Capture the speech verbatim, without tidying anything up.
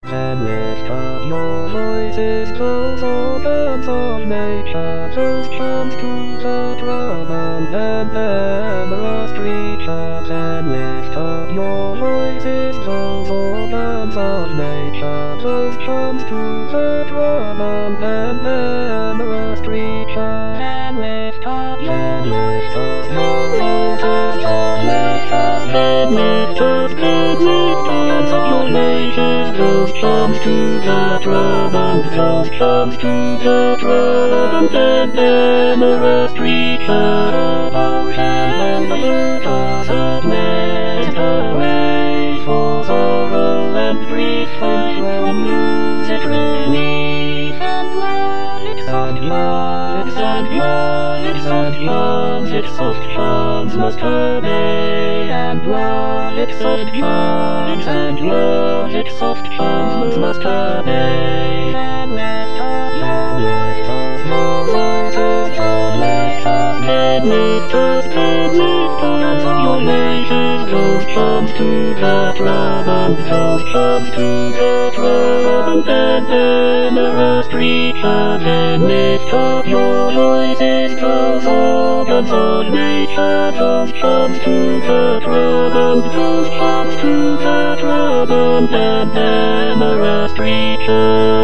And lift up your voices, close organs of nature. Just comes to the drum and amorous creatures. And lift up your voices, close organs of nature. Just comes to the drum and amorous creatures. And lift up your and lift up your voices, and lift up, and lift up, and lift up your nations. Just comes to the drum and just comes to the drum and amorous creatures. Ocean and the earth of metal waves for sorrow and grief and from music relief and lights and lights and lights and charms its soft charms must obey and lights and charms and lights its soft charms must obey and lift up and lift up your voices and lift up and lift up and lift up your nations. Those comes to the drum and those comes to the drum and amorous creatures. And lift up your voices, those organs of nature. Those comes to the drum and those comes to the drum and amorous creatures.